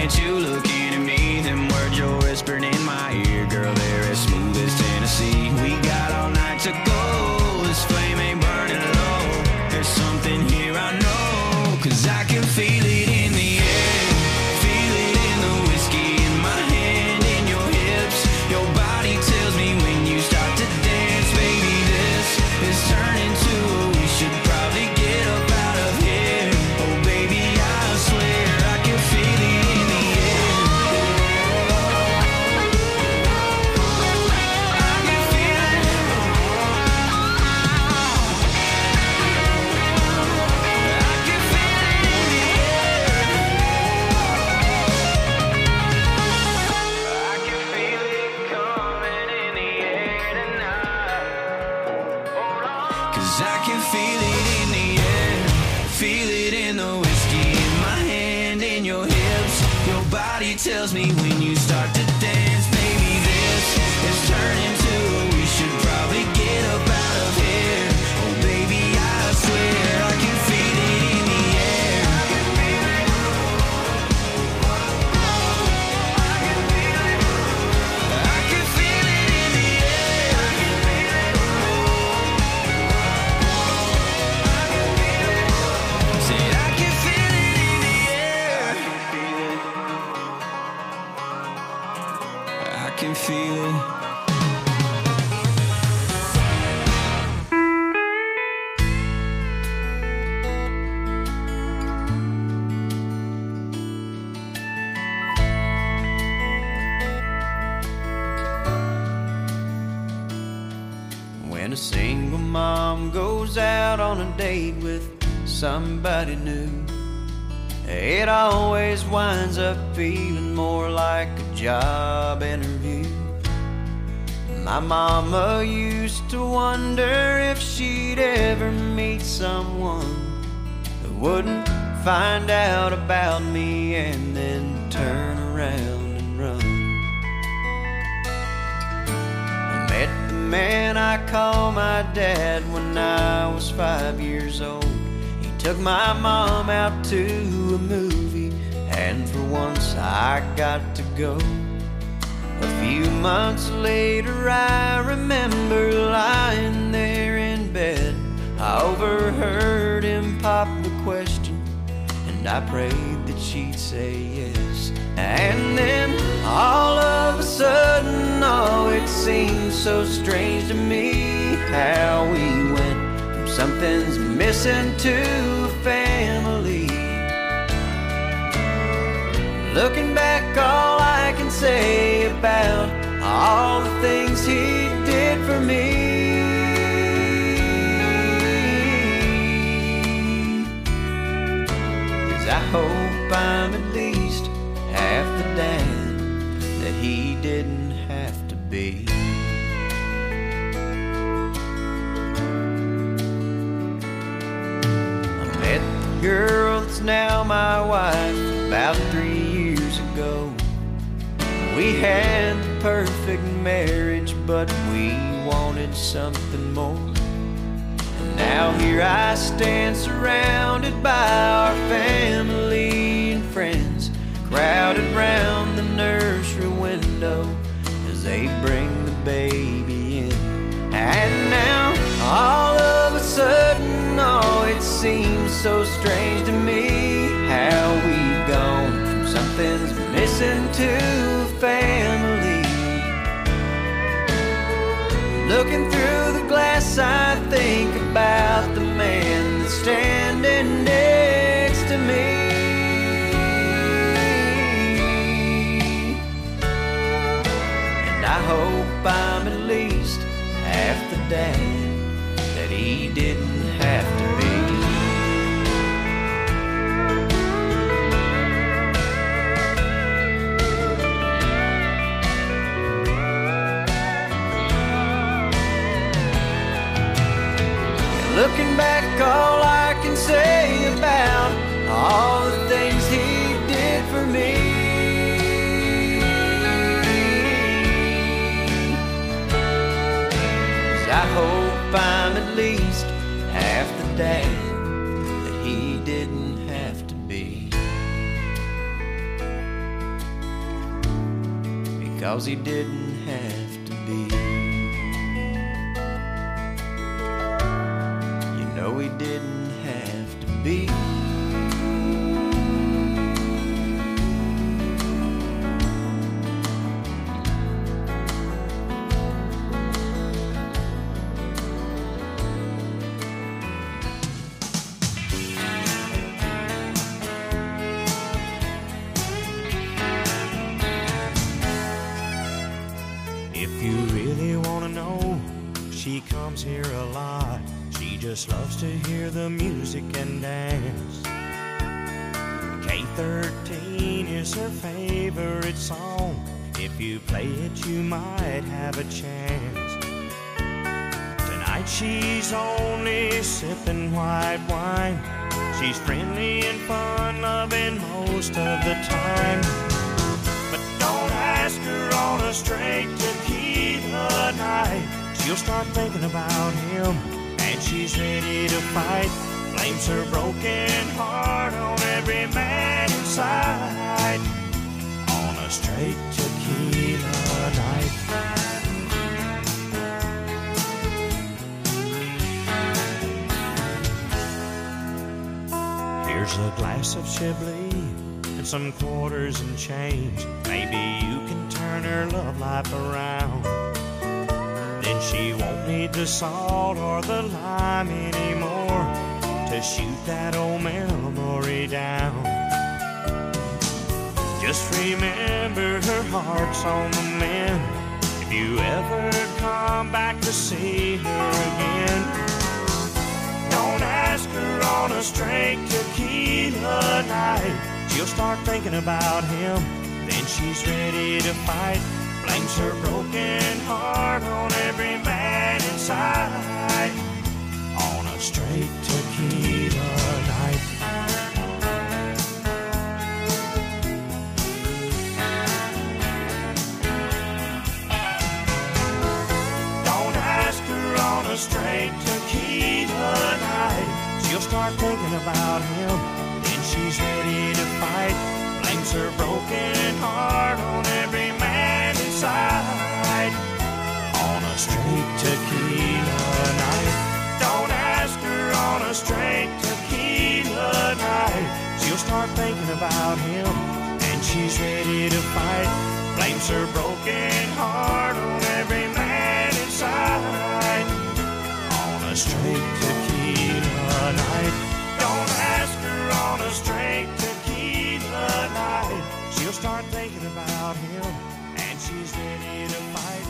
at you looking at me. Them words you're whispering in my ear, girl, they're as smooth as Tennessee. We got all night to go, this flame ain't burning low. There's something here I know, 'cause I can feel it in the air. Feel it in the whiskey in my hand, in your hips. Your body tells me when you start to dance, baby, this is turning to we should probably get up out of here. Oh baby, I swear I can feel it in the air. I can feel it. I can feel it in the air. I can feel it coming in the air tonight. Hold on. 'Cause I can feel it in the air. Feel it in the whiskey in my hand, in your hips. Your body tells me when you start to dance, baby, this is turning to we should probably get up out of here. Oh baby, I swear I can feel it in the air. I can feel it. I can feel it in the air. I can feel it. Say I can feel it in the air. I can feel it. When a single mom goes out on a date with somebody new, it always winds up feeling more like a job interview. My mama used to wonder if she'd ever meet someone who wouldn't find out about me and then turn around and run. I met the man I call my dad when I was 5 years old. He took my mom out to a movie, and for once I got to go. A few months later I remember lying there in bed. I overheard him pop the question, and I prayed that she'd say yes. And then all of a sudden, oh, it seemed so strange to me how we went from something's missing to a family. Looking back, all I can say about all the things he did for me is I hope I'm at least half the dad that he didn't have to be. I met the girl that's now my wife about 3 years ago. We had the perfect marriage, but we wanted something more. And now here I stand surrounded by our family and friends, crowded round the nursery window as they bring the baby in. And now all of a sudden, oh, it seems so strange to me how we've gone from something's missing to family. Looking through the glass, I think about the man that's standing next to me. And I hope I'm at least half the dad that he didn't have to be. Looking back, all I can say about all the things he did for me is I hope I'm at least half the dad that he didn't have to be. 'cause he didn't have to be. You know he didn't have to be. She comes here a lot. She just loves to hear the music and dance. K13 is her favorite song. If you play it, you might have a chance. Tonight she's only sipping white wine. She's friendly and fun-loving most of the time. But don't ask her on a straight tequila night. She'll start thinking about him, and she's ready to fight. Blames her broken heart on every man inside. On a straight tequila night. Here's a glass of Chablis and some quarters and change. Maybe you can turn her love life around. Then she won't need the salt or the lime anymore to shoot that old memory down. Just remember her heart's on the mend. If you ever come back to see her again, don't ask her on a straight tequila night. She'll start thinking about him, then she's ready to fight. Blames her broken heart on every man inside. On a straight tequila night. Don't ask her on a straight tequila night. She'll start thinking about him, then she's ready to fight. Blames her broken heart on every man inside. On a straight tequila night. Don't ask her on a straight tequila night. She'll start thinking about him, and she's ready to fight. Blames her broken heart on every man inside. On a straight tequila night. Don't ask her on a straight tequila night. She'll start thinking about him, and she's ready to fight.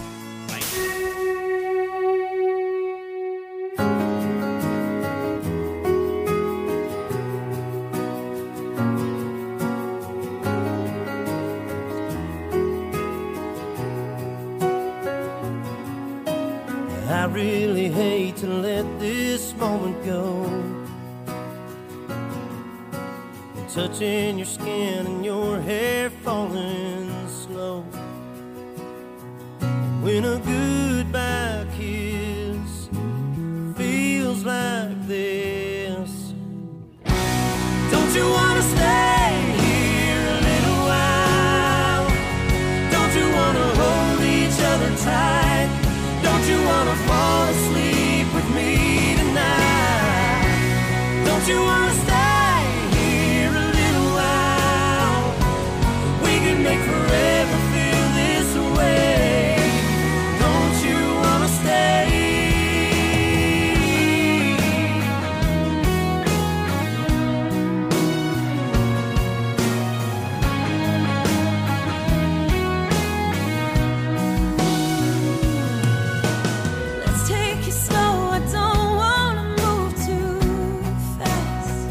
I really hate to let this moment go. Touching your skin and your hair falling slow. When a goodbye kiss feels like this, don't you want to stay here a little while? Don't you want to hold each other tight? Don't you want to fall asleep with me tonight? Don't you want to stay here a little while? We can make forever feel this way. Don't you want to stay? Let's take it slow, I don't want to move too fast.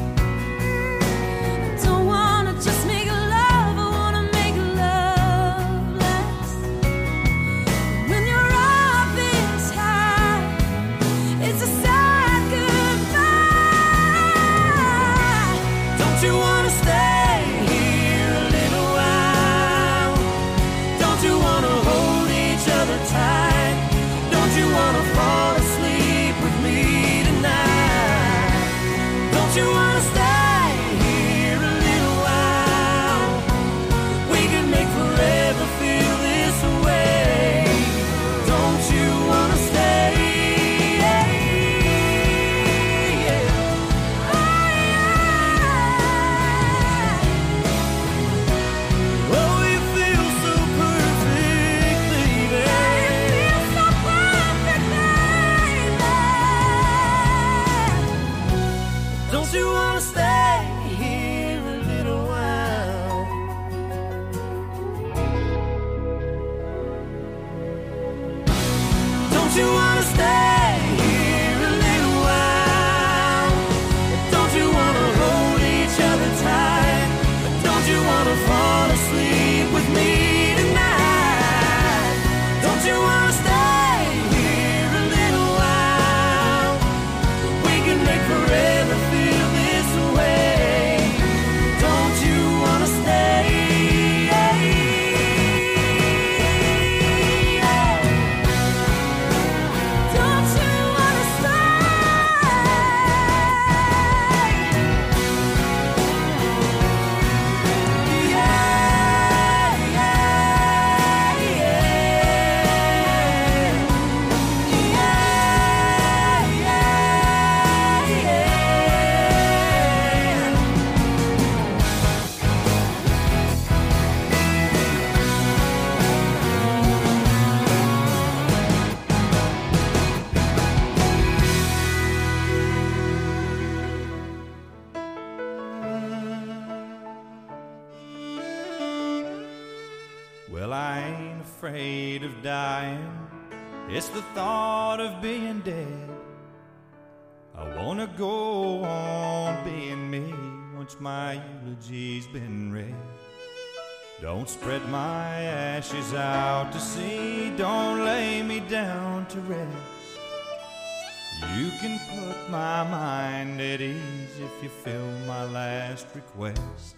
Well, I ain't afraid of dying. It's the thought of being dead. I wanna go on being me once my eulogy's been read. Don't spread my ashes out to sea. Don't lay me down to rest. You can put my mind at ease if you fill my last request.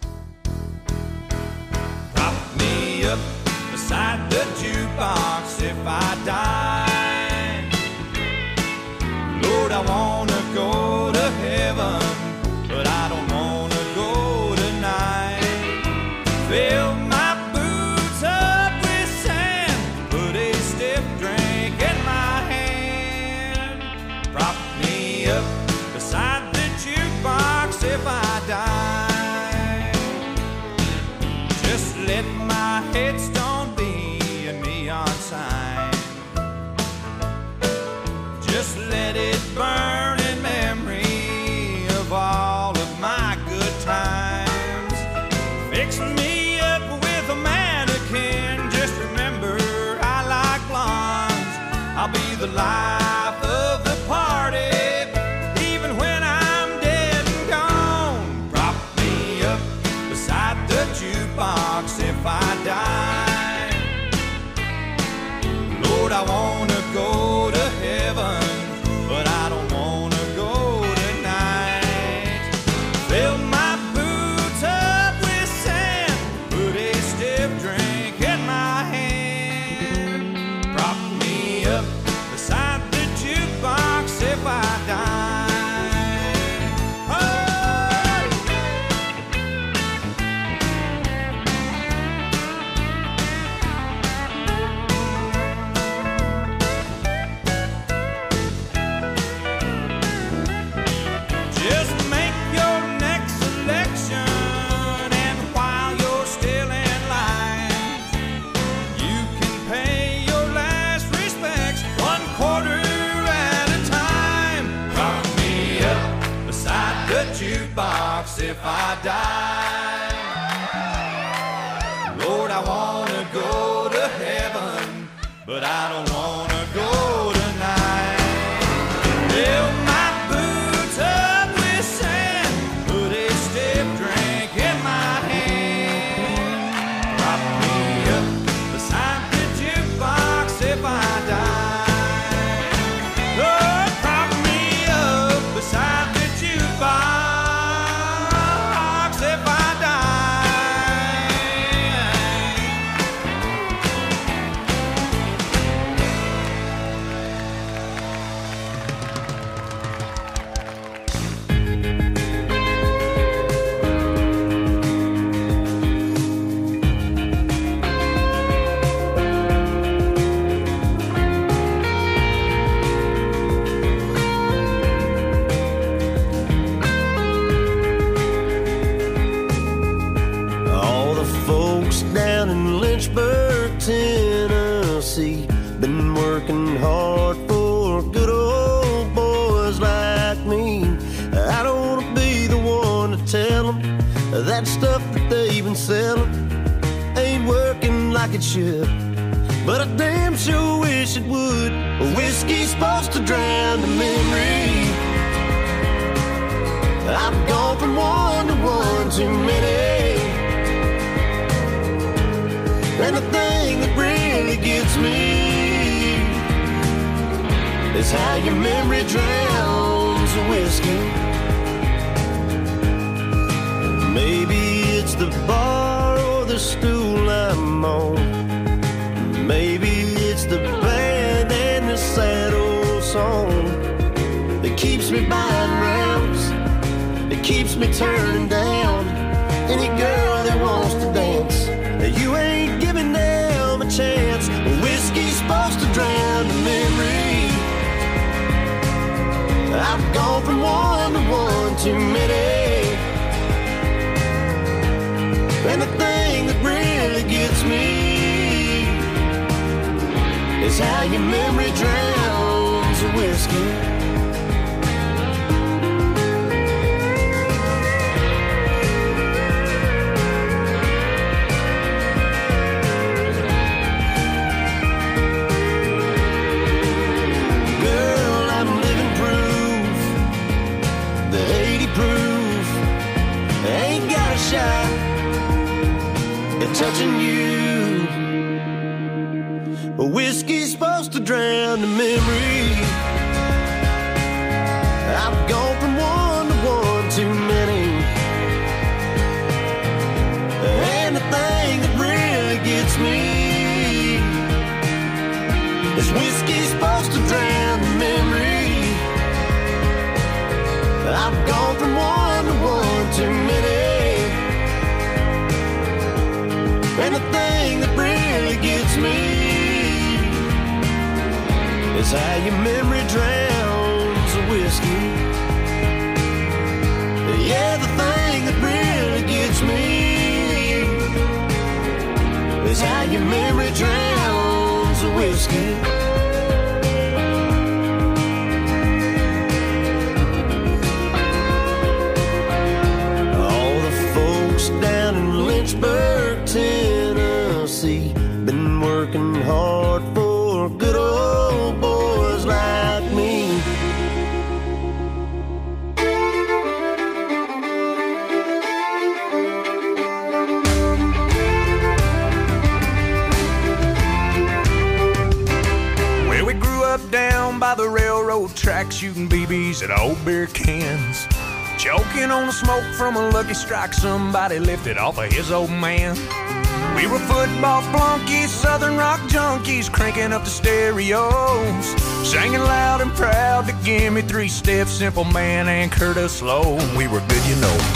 Prop me up beside the jukebox if I die. Lord, I wanna go to heaven, but I don't wanna go tonight. Fill my boots up with sand, put a stiff drink in my hand. Prop me up beside the jukebox if I die. Just let my headstone be a neon sign. Just let it burn in memory of all of my good times. Fix me up with a mannequin. Just remember I like blondes. I'll be the life of the party, even when I'm dead and gone. Prop me up beside the jukebox if I die. Lord, I wanna go to heaven, but I don't wanna go tonight. Fill my boots up with sand, put a stiff drink in my hand. Prop me up beside the jukebox if I die. Jukebox if I die. Lord, I wanna go to heaven, but I don't wanna go tonight. Fill my boots up with sand, put a stiff drink in my hand. Prop me up beside the jukebox if I die. Lord, prop me up beside the jukebox. Tennessee, been working hard for good old boys like me. I don't wanna be the one to tell them that stuff that they've been selling ain't working like it should, but I damn sure wish it would. Whiskey's supposed to drown the memory. I've gone from one to one too many, and the thing that really gets me is how your memory drowns the whiskey. Maybe it's the bar or the stool I'm on. Maybe it's the band and the sad old song that keeps me buying rounds, that keeps me turning down any girl that wants to dance. You ain't giving them a chance. Whiskey's supposed to drown the memory. I've gone from one to one too many, and the thing that really gets me is how your memory drowns the whiskey. drown in memory. I've gone from one to one too many. And the thing that really gets me is whiskey's supposed to drown the memory. I've gone from one to one too many. And the thing that really gets me is how your memory drowns the whiskey. Yeah, the thing that really gets me is how your memory drowns the whiskey. All the folks down in Lynchburg, Tennessee, been working hard for good old boys like me. Well, we grew up down by the railroad track, shooting BBs at old beer cans, choking on the smoke from a Lucky Strike somebody lifted off of his old man. We were football flunkies, southern rock junkies, cranking up the stereos, singing loud and proud to give me three steps, Simple Man and Curtis Slow. We were good, you know.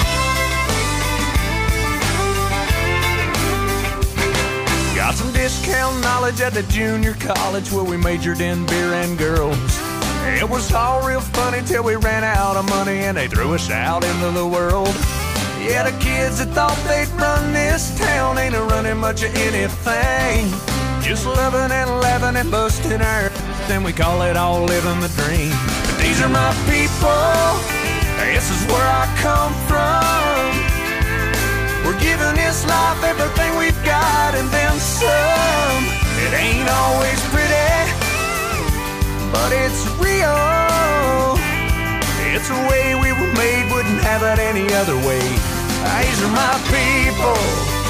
Got some discount knowledge at the junior college where we majored in beer and girls. It was all real funny till we ran out of money and they threw us out into the world. Yeah, the kids that thought they'd run this town ain't a running much of anything. Just loving and laughing and busting our then we call it all living the dream. But these are my people, this is where I come from. We're giving this life everything we've got and then some. It ain't always pretty, but it's real. It's the way we were made, wouldn't have it any other way. These are my people.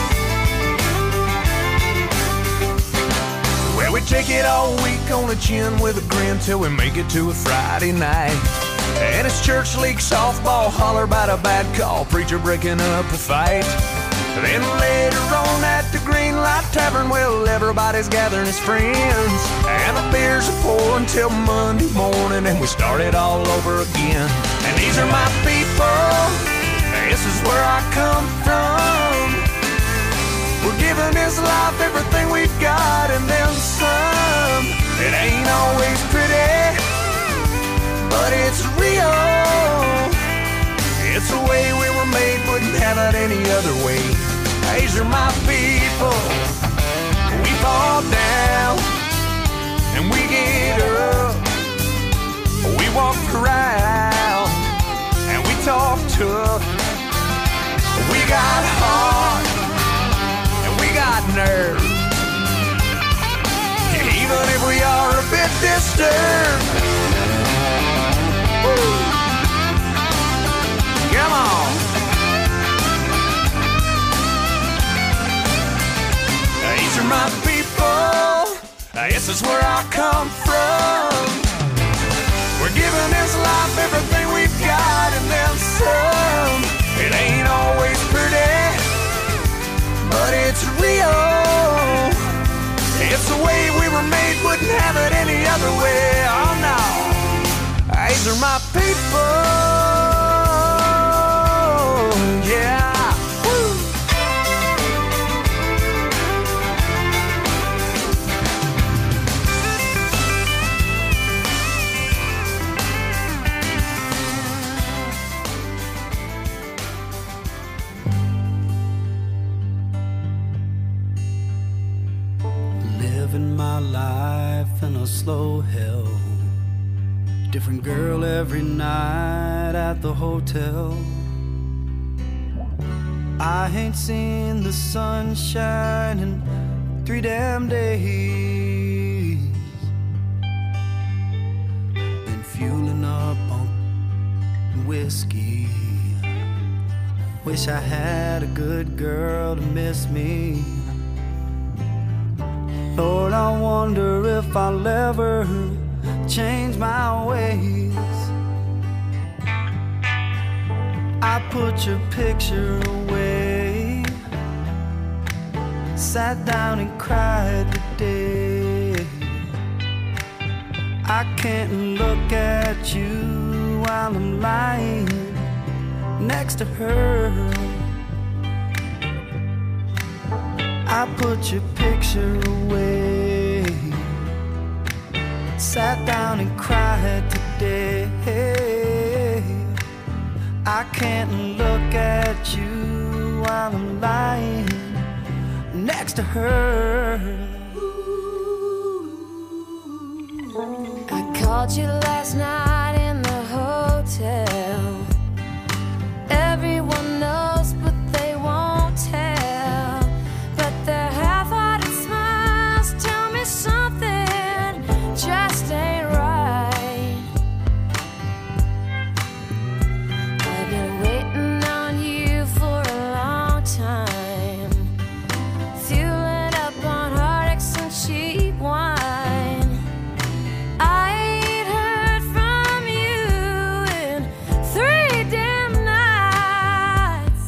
Well, we take it all week on the chin with a grin till we make it to a Friday night. And it's church league softball, holler about a bad call, preacher breaking up a fight. Then later on at the Green Light Tavern, well, everybody's gathering as friends, and the beers are pouring till Monday morning, and we start it all over again. And these are my people, this is where I come from. We're giving this life everything we've got and then some. It ain't always pretty, but it's real. It's the way we were made, wouldn't have it any other way. These are my people. We fall down and we get up. We walk around and we talk tough. We got heart and we got nerve. Even if we are a bit disturbed. Woo. Come on. These are my people. This is where I come from. We're giving this life everything we've got and then some. It ain't always pretty, but it's real. It's the way we were made, wouldn't have it any other way. Oh no. These are my people. Yeah. Woo. Living my life in a slow hell. Different girl every night at the hotel. I ain't seen the sunshine in 3 damn days. Been fueling up on whiskey. Wish I had a good girl to miss me. Lord, I wonder if I'll ever change my ways. I put your picture away, sat down and cried today. I can't look at you while I'm lying next to her. I put your picture away, sat down and cried today. I can't look at you while I'm lying next to her. I called you last night in the hotel. Everyone knows, but they won't tell. But their half-hearted smiles tell me something just ain't right. I've been waiting on you for a long time, fueling up on heartaches and cheap wine. I ain't heard from you in 3 damn nights.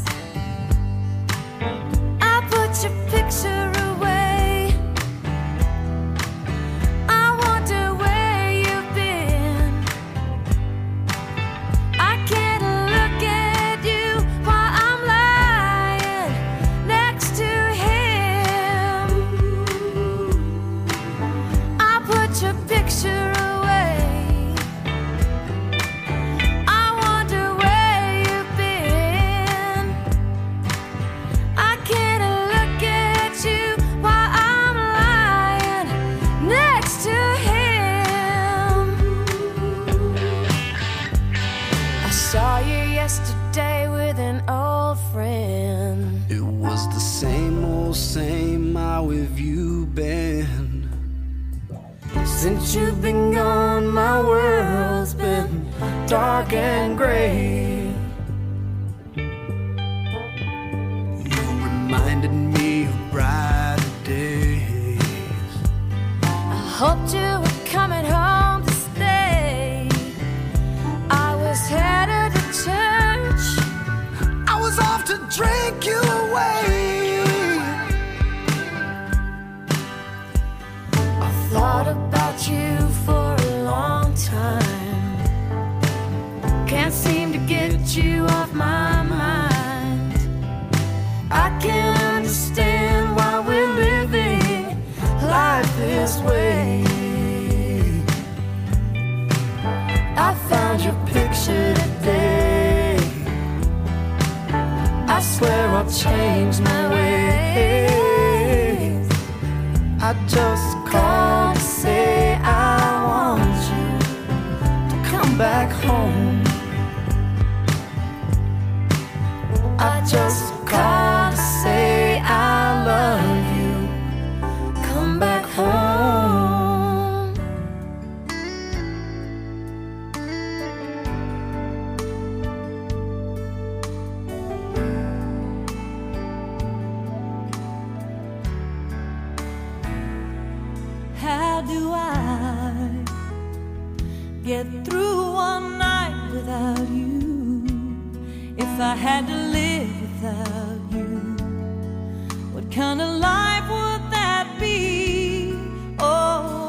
I put your picture away. I wonder where you've been. I can't look at you while I'm lying next to him. I put your picture away. I wonder where you've been. I can't look at you while I'm lying next to him. I saw you yesterday with an old friend. It was the same old same. How have you been? Since you've been gone, my world's been dark and gray. You reminded me of brighter days. I hoped you were coming home to stay. I was headed to church. I was off to drink you away. I thought about you for a long time. Can't seem to get you off my mind. I can't understand why we're living life this way. I found your picture today. I swear I'll change my ways. I just called to say I want you to come back home. I just called to say I love you. Come back home. How do I get through one night without you? If I had to live without you, what kind of life would that be? Oh,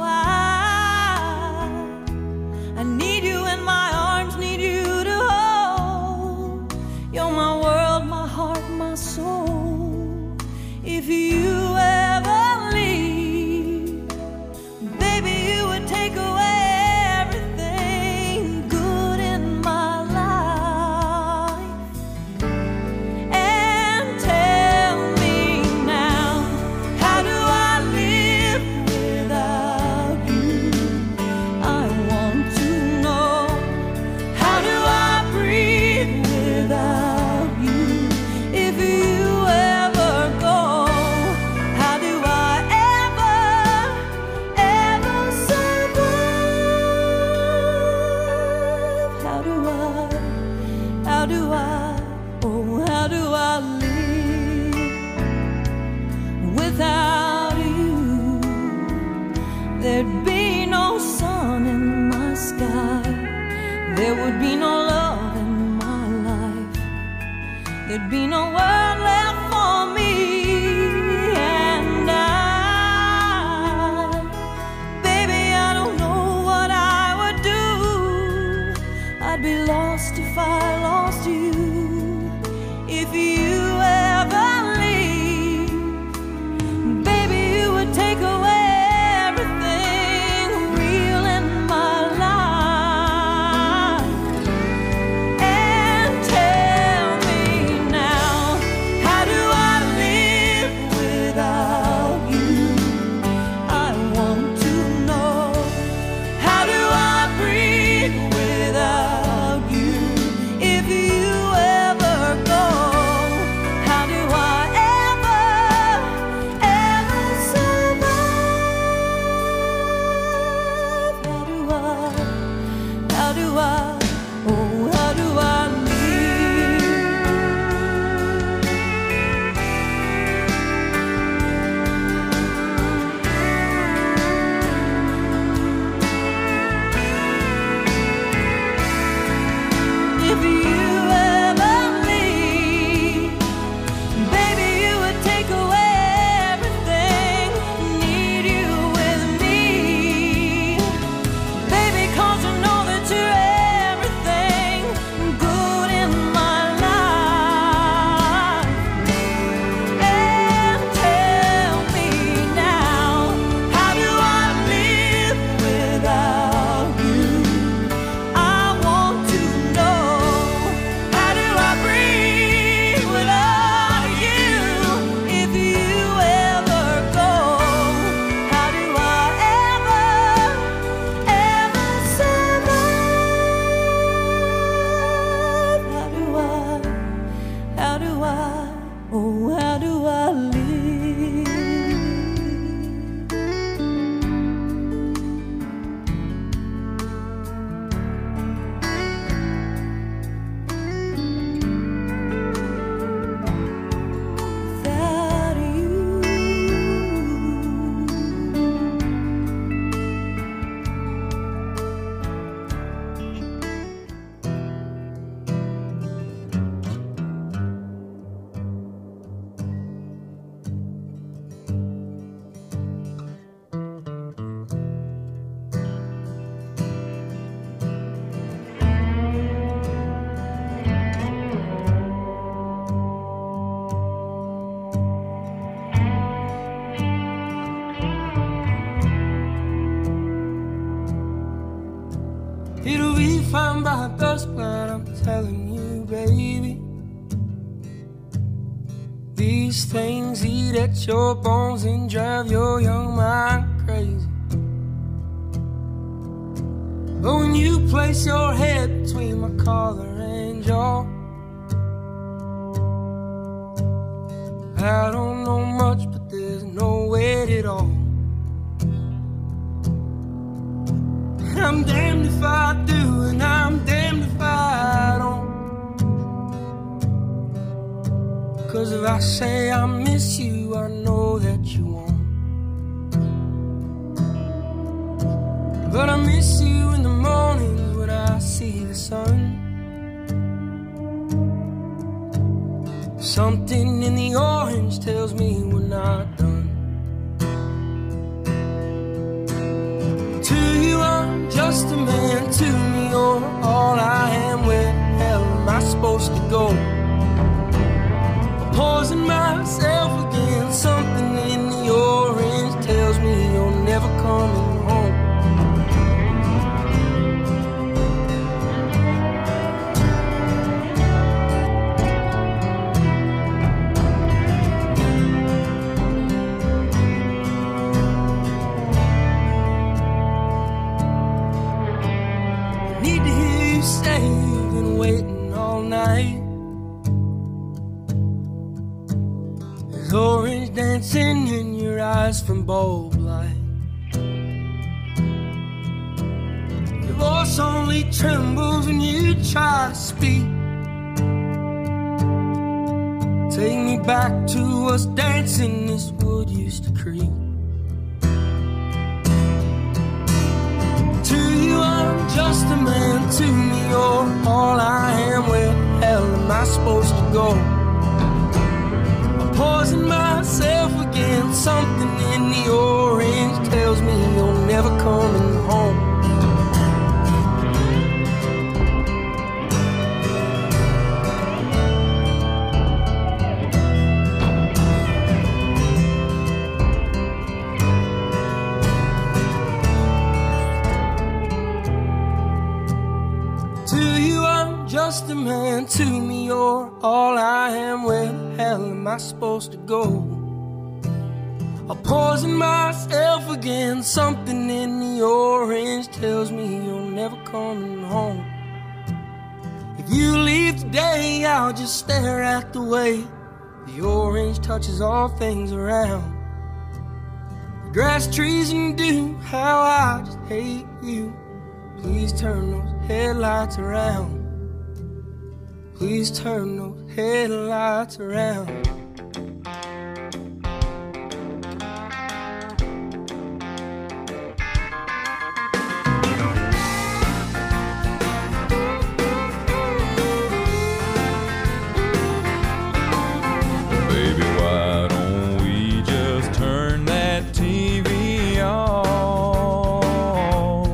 I need you in my arms, need you to hold. You're my world, my heart, my soul. If you ever leave, baby, you would take away everything good in my life. And tell me now, how do I live without you? I want to know, how do I breathe without you? If you ever go, how do I ever survive? How do I, oh, how do I live without you? There'd be no sun in there would be no love in my life. There'd be no world left for me. And baby, I don't know what I would do. I'd be lost if I lost you. If you ever leave, baby, you would take away everything real in my life. And tell me now, how do I live without you? I want to know. How do I breathe without you? If you ever go, how do I ever, ever survive? How do I, oh, how do I live? If you ever leave, baby, you would take away everything. Need you with me, baby, 'cause you know that you're everything good in my life. And tell me now, how do I live without you? I want to know. How do I breathe without you? If you ever go, how do I ever, ever survive? How do I, oh, how do I live? Without you. It'll be fine by dusk, but I'm telling you, baby, these things eat at your bones and drive your young mind crazy. But when you place your head between my collar and jaw, I don't know much, but there's no weight at all. I'm damned if I do, and I'm damned if I don't. 'Cause if I say I miss you, I know that you won't. But I miss you in the mornings when I see the sun. Something in the orange tells me we're not done. To you, I'm just a man. To me, you're all I am. Where the hell am I supposed to go? Poison myself again. Something in the orange tells me you're never coming home. Need to hear you say you've been waiting all night. There's orange dancing in your eyes from bulb light. Your voice only trembles when you try to speak. Take me back to us dancing this wood used to creep. To you I'm just a man, to me I supposed to go? I'm poisoning myself again. Something in the orange tells me you're never coming home. Just a man, to me you're all I am. Where the hell am I supposed to go? I'll poison myself again. Something in the orange tells me you're never coming home. If you leave today, I'll just stare at the way the orange touches all things around. The grass, trees, and dew, how I just hate you. Please turn those headlights around. Please turn those headlights around. Baby, why don't we just turn that TV off?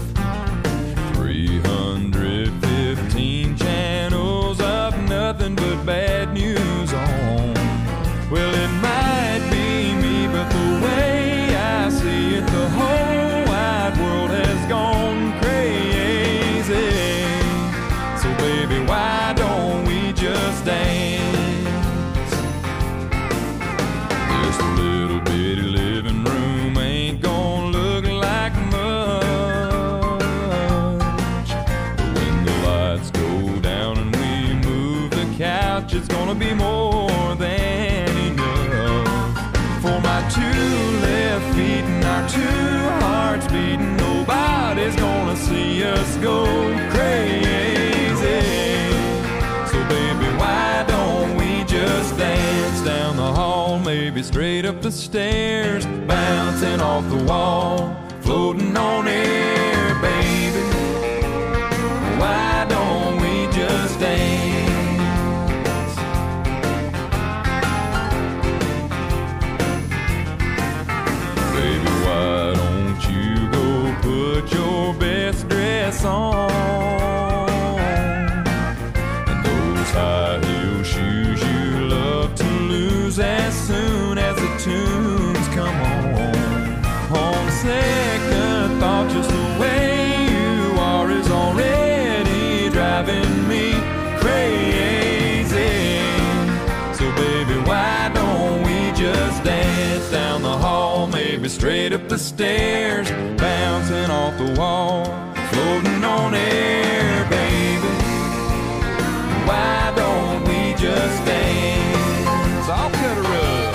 315 channels, nothing but bad news on. Well, it might be me, but the way I see it, the whole wide world has gone crazy. So baby, why don't we just dance? This little bitty living room ain't gonna look like much, but when the lights go down and couch, it's gonna be more than enough for my two left feet and our two hearts beating. Nobody's gonna see us go crazy. So baby, why don't we just dance down the hall, maybe straight up the stairs, bouncing off the wall, floating on air, baby. Why don't we just dance? Put your best dress on and those high heel shoes you love to lose as soon as the tunes come on. On second thought, just the way you are is already driving me crazy. So baby, why don't we just dance down the hall, maybe straight up the stairs, bouncing off the wall, floating on air, baby. Why don't we just dance? I'll cut her up.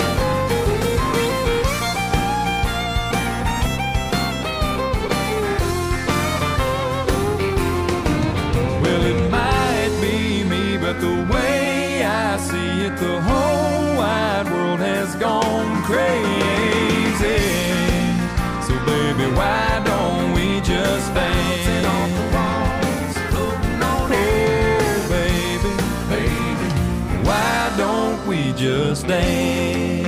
Well, it might be me, but the way I see it, the whole wide world has gone crazy. So baby, why don't we just dance? Off the walls, floating on air, baby, baby. Why don't we just dance?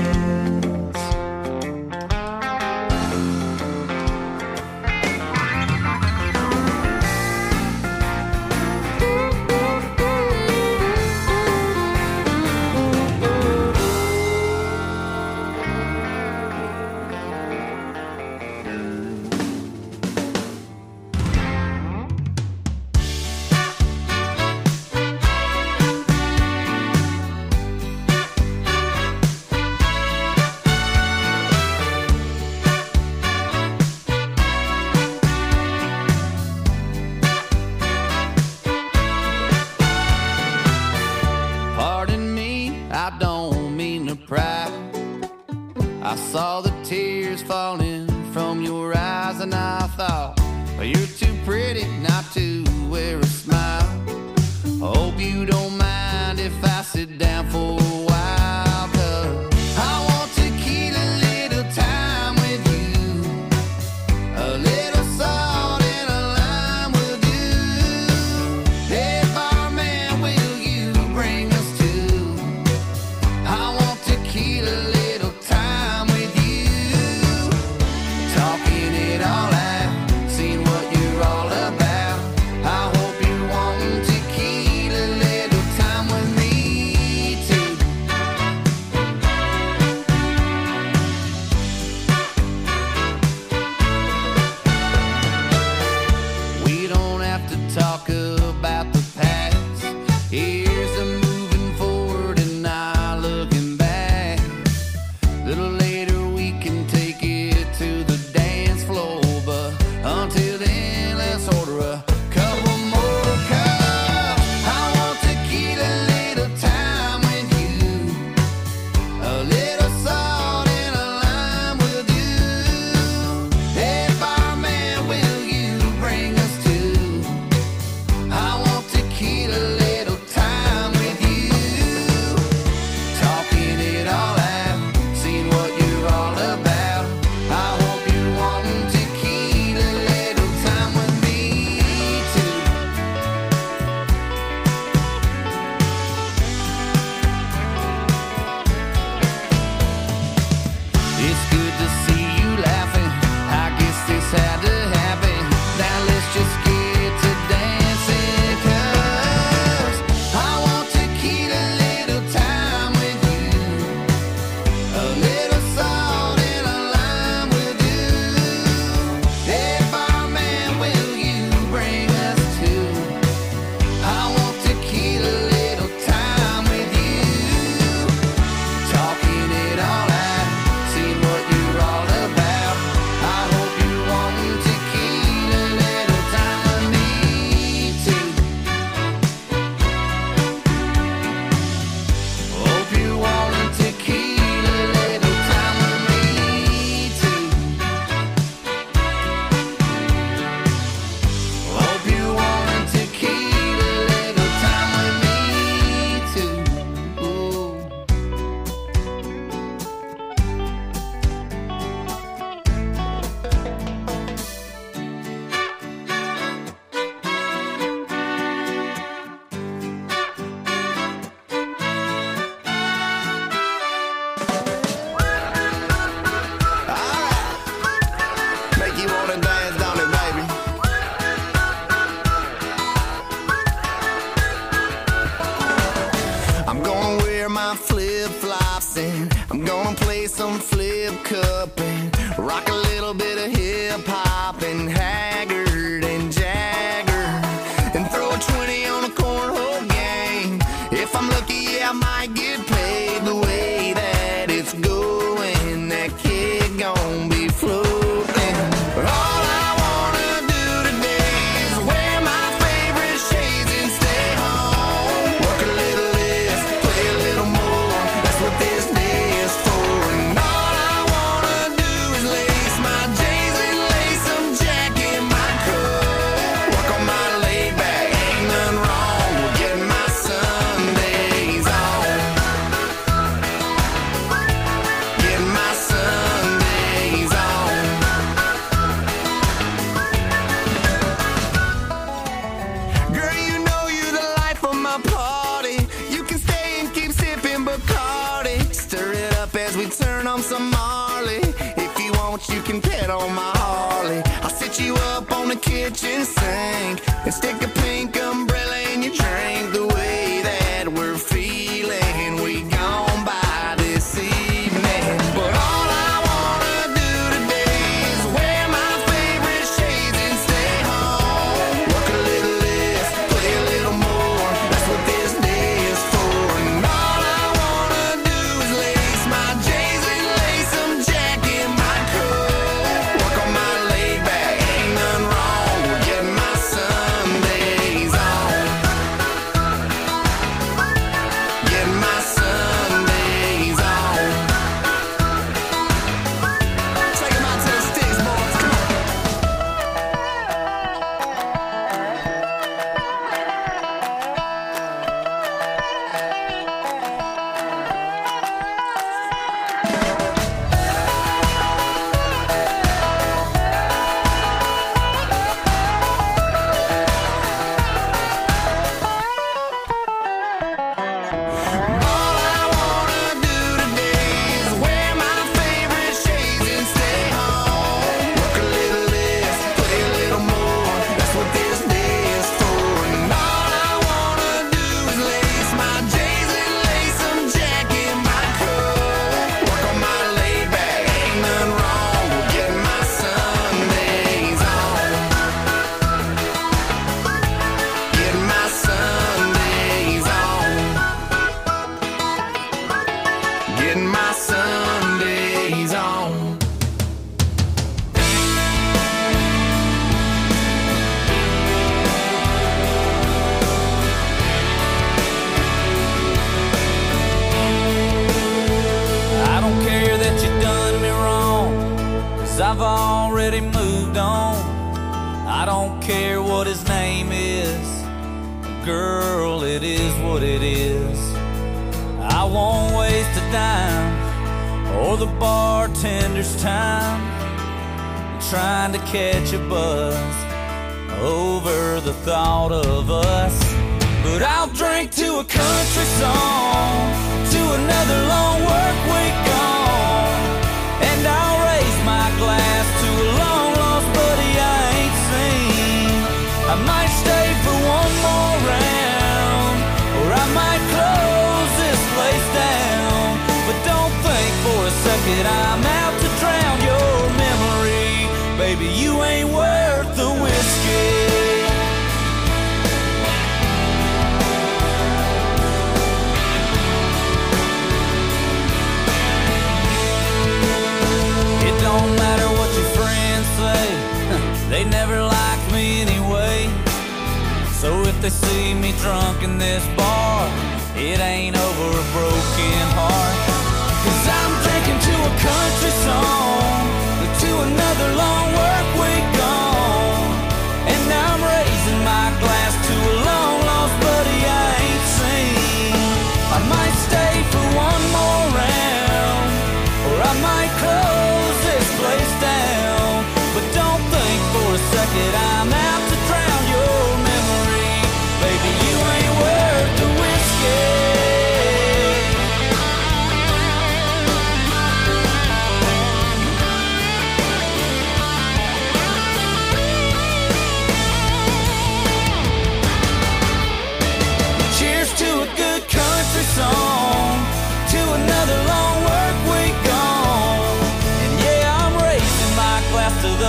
I saw the tears falling from your eyes and I thought, well, you're too pretty not to wear a smile. I hope you don't mind if I sit down for a while, 'cause I want to keep a little time with you. A little salt and a lime will do. Hey, barman, will you bring I'm gonna play some flip cup and rock a little bit of hip hop and Haggard and Jagger and throw a 20 on a cornhole game. If I'm lucky, yeah, I might get paid. The way that it's going, that kid gon' be floating. All I wanna do today is wear my favorite shades and stay home. Work a little less, play a little more. That's what this day is for. And all I wanna do is lace my J's and lace some Jack in my coat. Work on my laid back, ain't nothing wrong with getting my Sundays on. Getting my Sundays on. Girl, you know you the life of my party. You can stay and keep sipping Bacardi. Stir it up as we turn on some Marley. If you want, you can pet on my Harley. I'll sit you up on the kitchen sink and stick a pink umbrella in your drink. The way that we're feeling, we gone by this evening. But all I wanna do today is wear my favorite shades and stay home. Work a little less, play a little more. That's what this day is for. And all I wanna do is lace my J's and lace some Jack in my coat. Work on my laid back, ain't nothing wrong with getting my Sundays on. Getting my Sundays on. Take 'em out to the sticks, boys. Come on. All I wanna do today is wear my favorite shades and stay home. Work a little less, play a little more. That's what this day is for. And all I wanna do is lace my J's and lace some Jack in my coat. Work on my laid back, ain't nothing wrong with getting my Sundays on. Getting my Sundays on. Getting my Sundays on. I don't care that you done me wrong, 'cause I've already moved on. I don't care what his name is, girl, it is what it is. I won't waste a dime or the bartender's time trying to catch a buzz over the thought of us. But I'll drink to a country song, to another long work week gone, and I'll raise my glass to a long lost buddy I ain't seen. I might stay for one more round, or I might close this place down. But don't think for a second I'm out to drown your memory. Baby, you ain't worth the whiskey. It don't matter what your friends say, they never liked me anyway. So if they see me drunk in this bar, it ain't over a broken heart. 'Cause I'm drinking to a country song, to another long work week gone, and I'm raising my glass to a long lost buddy I ain't seen. I might stay for one more round, or I might close this place down. But don't think for a second I'm out to drown your memory. Baby, you ain't worth the whiskey.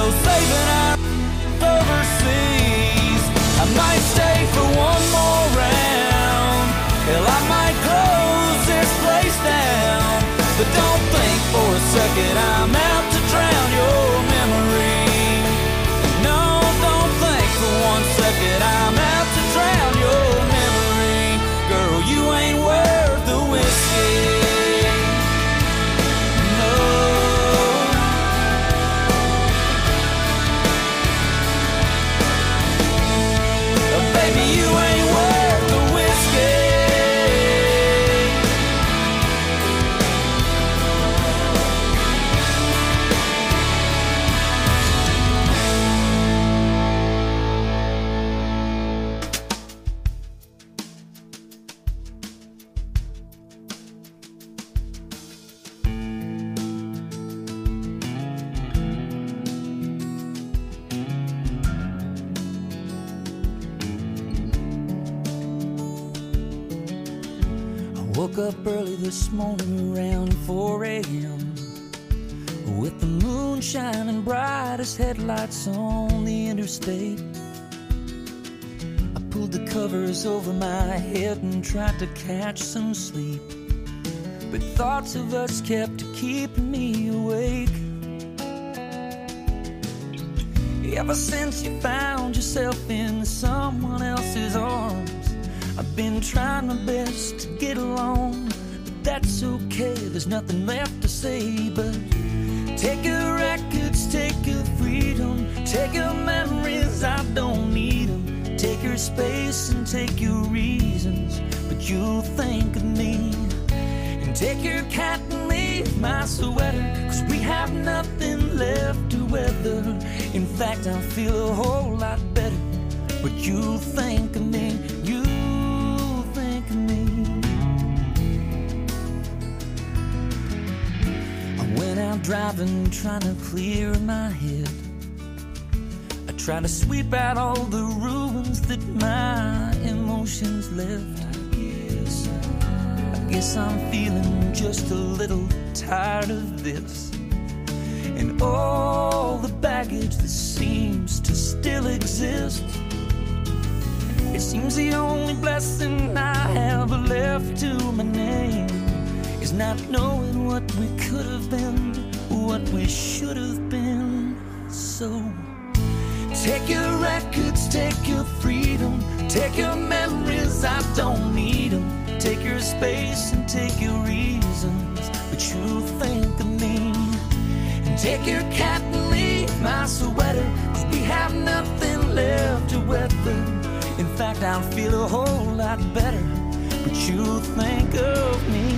no saving our overseas. I might stay for one more round. Hell, I might close this place down. But don't think for a second I'm out to drown your memory. No, don't think for 1 second I'm out to drown your memory. Girl, you ain't worth the whiskey. Woke up early this morning around 4 a.m. with the moon shining bright as headlights on the interstate. I pulled the covers over my head and tried to catch some sleep, but thoughts of us kept keeping me awake. Ever since you found yourself in someone else's arms, I've been trying my best to get along, but that's okay, there's nothing left to say. But take your records, take your freedom, take your memories, I don't need them. Take your space and take your reasons, but you'll think of me. And take your cat and leave my sweater, 'cause we have nothing left to weather. In fact, I feel a whole lot better, but you'll think of me. Driving, trying to clear my head. I try to sweep out all the ruins that my emotions left. I guess I'm feeling just a little tired of this, and all the baggage that seems to still exist. It seems the only blessing I have left to my name is not knowing what we could have been, what we should have been. So take your records, take your freedom, take your memories, I don't need them. Take your space and take your reasons, but you think of me. And take your cat and leave my sweater, 'cause we have nothing left to weather. In fact, I'll feel a whole lot better, but you think of me.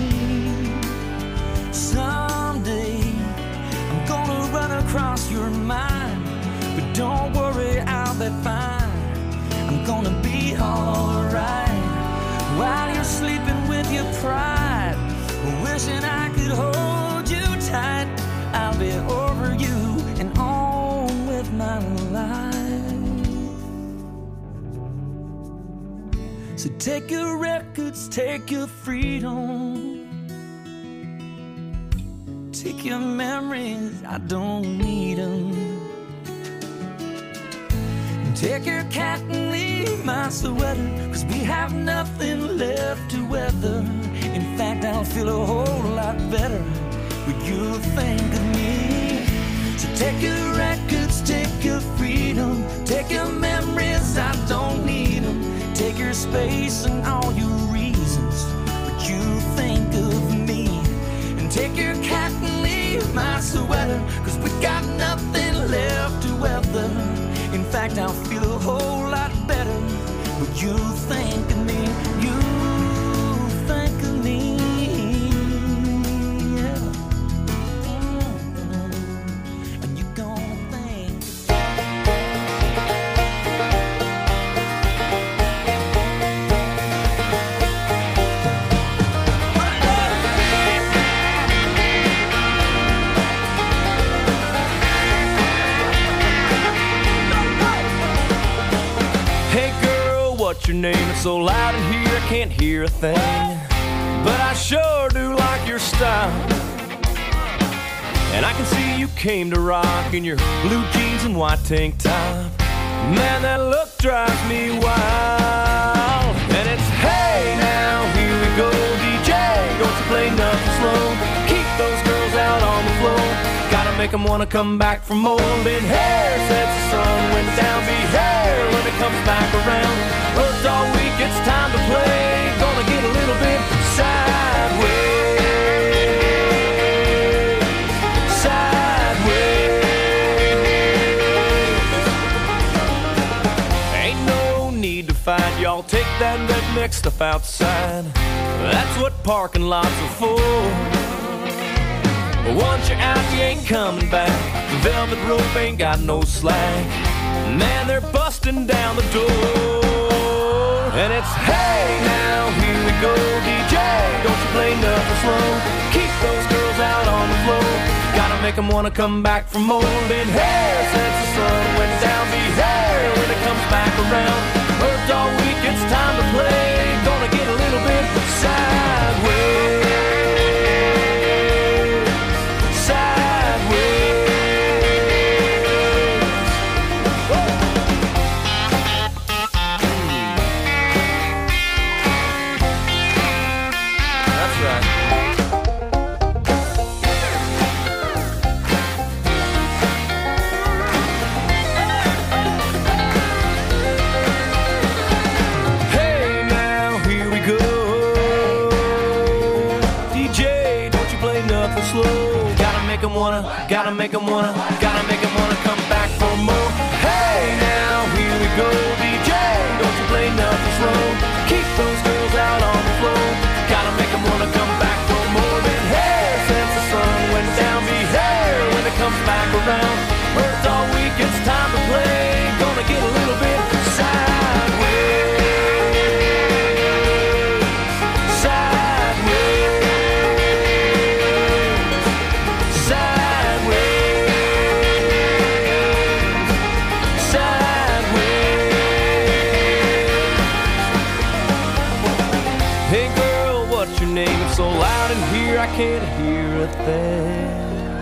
Someday I'm gonna run across your mind, but don't worry, I'll be fine. I'm gonna be alright while you're sleeping with your pride, wishing I could hold you tight. I'll be over you and on with my life. So take your records, take your freedom, take your memories, I don't need them. And take your cat and leave my sweater, 'cause we have nothing left to weather. In fact, I'll feel a whole lot better when you think of me. So take your records, take your freedom, take your memories, I don't need them. Take your space and all your reasons, but you think of me. Take your cat and leave my sweater, 'cause we got nothing left to weather. In fact, I'll feel a whole lot better, but you think of me, you think of me, yeah. And you're gonna think. What's your name? It's so loud in here I can't hear a thing, but I sure do like your style. And I can see you came to rock in your blue jeans and white tank top. Man, that look drives me wild. And it's, hey now, here we go, DJ, don't you play nothing slow. Keep those girls out on the floor. Gotta make them wanna come back for more. Been hair since the sun went down. Be hair when it comes back around. Worked all week, it's time to play. Gonna get a little bit sideways. Sideways. Ain't no need to fight, y'all. Take that red mix stuff outside. That's what parking lots are for. But once you're out, you ain't coming back. The velvet rope ain't got no slack. Man, they're busting down the door. And it's, hey now, here we go, DJ, don't you play nothing slow. Keep those girls out on the floor. Gotta make them wanna come back for more. Been hair since the sun went down. Be hair when it comes back around. Worked all week, it's time to play. Gonna get a little bit sideways. Gotta make them wanna come back for more. Hey now, here we go, DJ, don't you play nothing slow. Keep those girls out on the floor. Gotta make them wanna come back for more. Been hair since the sun went down. Be hair when it comes back around. Worked all week, it's time to play. Gonna get a little bit sideways. So loud in here I can't hear a thing.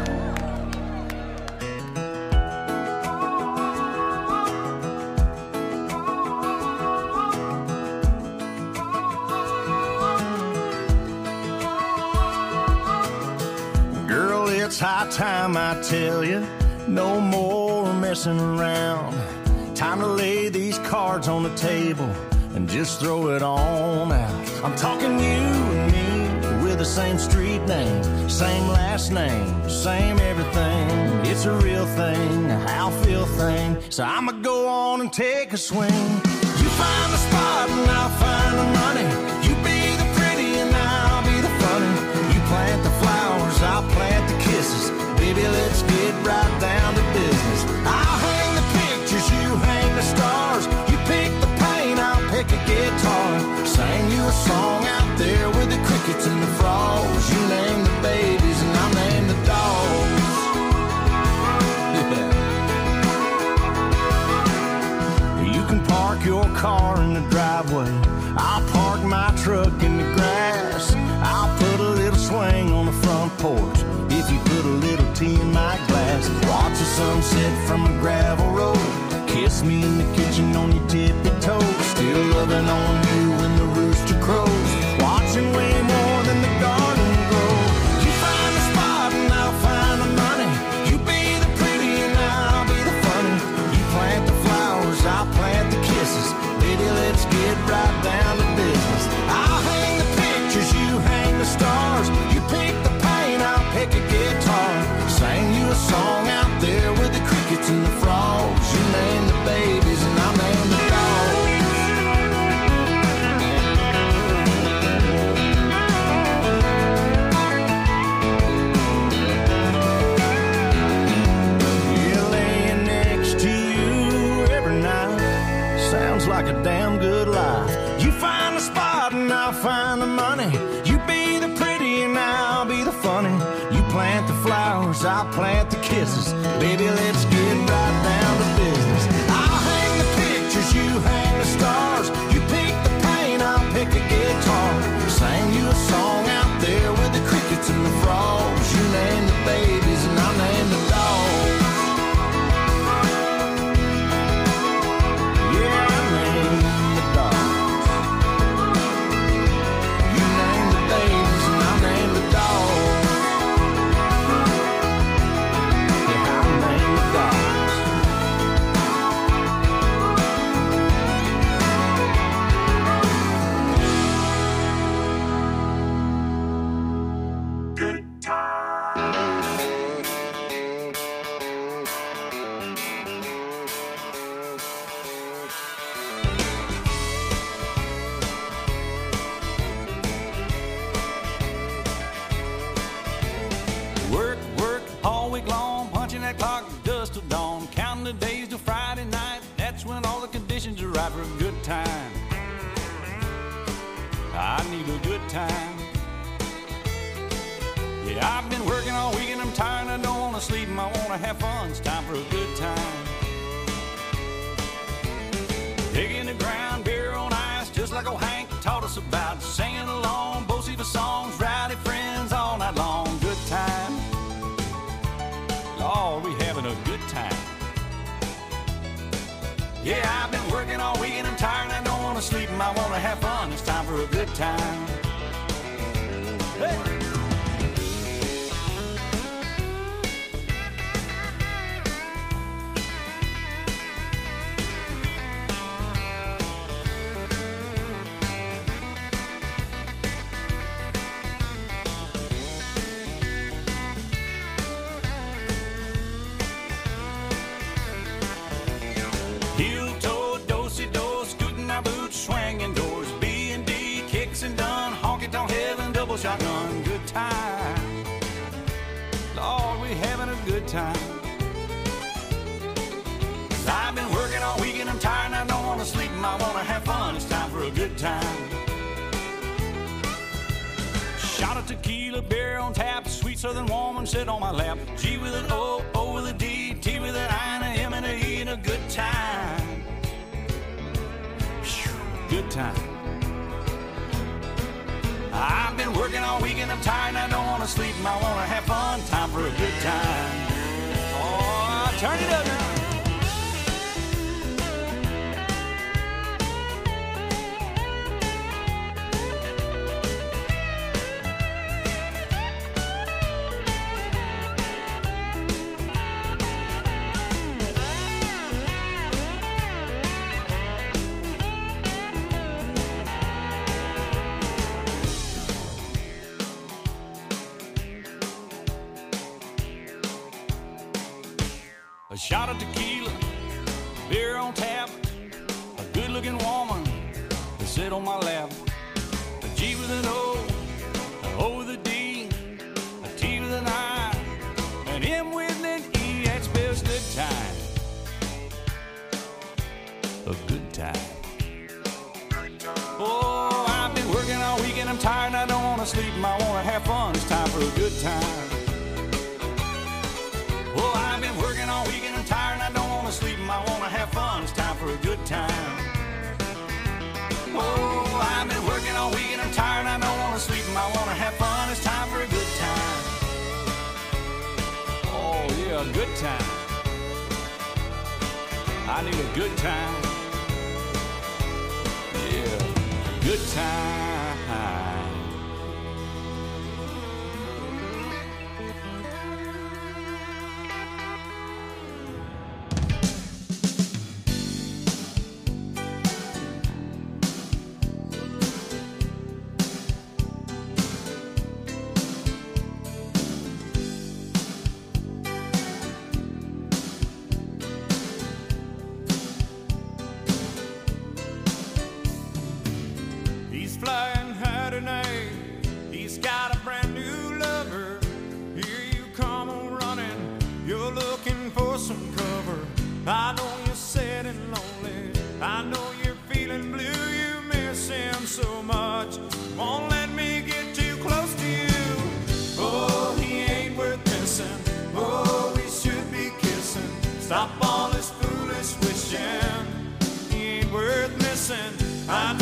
Girl, it's high time I tell you, no more messing around. Time to lay these cards on the table and just throw it on out. I'm talking you and me, the same street name, same last name, same everything. It's a real thing, a how feel thing. So I'ma go on and take a swing. You find the spot and I'll find the money. You be the pretty and I'll be the funny. You plant the flowers, I'll plant the kisses. Baby, let's get right down to business. I'll hang the pictures, you hang the stars. You pick the paint, I'll pick a guitar. Sing you a song out there with the crickets and the frogs. You name the babies and I'll name the dogs. Yeah. You can park your car in the driveway. I'll park my truck in the grass. I'll put a little swing on the front porch if you put a little tea in my glass. Watch the sunset from a gravel road. Kiss me in the kitchen on your tippy toes. Still loving on you when the rooster crows. Watching way more than the garden grow. You find the spot and I'll find the money. You be the pretty and I'll be the funny. You plant the flowers, I'll plant the kisses. Baby, let's get right down to business. I'll hang the pictures, you hang the stars. You pick the paint, I'll pick a guitar. Sing you a song out there with the crickets and the frogs. You name the babies and I'll name the dogs. Like a damn good life. You find the spot and I'll find the money. You be the pretty and I'll be the funny. You plant the flowers, I'll plant the kisses. Baby, let's get right down to business. I'll hang the pictures, you hang the stars. You pick the paint, I'll pick a guitar. Sing you a song out there with the crickets and the frogs. You name the babies and dusk till dawn, counting the days till Friday night. That's when all the conditions are right for a good time. I need a good time. Yeah, I've been working all week and I'm tired. I don't want to sleep and I want to have fun. It's time for a good time. Digging the ground, beer on ice, just like old Hank taught us about. Singing along, Bo-Siva songs, rowdy friends all night long. Good time. Lord, we having a good time. Yeah, I've been working all week and I'm tired and I don't want to sleep and I want to have fun. It's time for a good time. Hey! Heel-toe, do-si-do, scooting our boots, swinging doors, B&D, kicks and done, honky-tonk heaven, double shotgun, good time. Lord, we having a good time. 'Cause I've been working all week and I'm tired and I don't want to sleep and I want to have fun. It's time for a good time. Shot of tequila, beer on tap, sweet southern woman sit on my lap. G with an O, O with a D, T with an I and a M and a E, and a good time. Good time. I've been working all week and I'm tired and I don't want to sleep and I want to have fun. Time for a good time. Oh, turn it up now. A shot of tequila, beer on tap, a good-looking woman to sit on my lap. A G with an O, an O with a D, a T with an I, an M with an E. That spells good time. A good time. Oh, I've been working all week and I'm tired and I don't want to sleep and I want to have fun. It's time for a good time. Oh, I've been working all week and I'm tired and I don't want to sleep and I want to have fun. It's time for a good time. Oh, I've been working all week and I'm tired and I don't want to sleep and I want to have fun. It's time for a good time. Oh, yeah, a good time. I need a good time. Yeah, good time. He's flying high tonight. He's got a brand new lover. Here you come on running. You're looking for some cover. I know you're sad and lonely. I know you're feeling blue. You miss him so much. Won't let me get too close to you. Oh, he ain't worth missing. Oh, we should be kissing. Stop all this foolish wishing. He ain't worth missing. I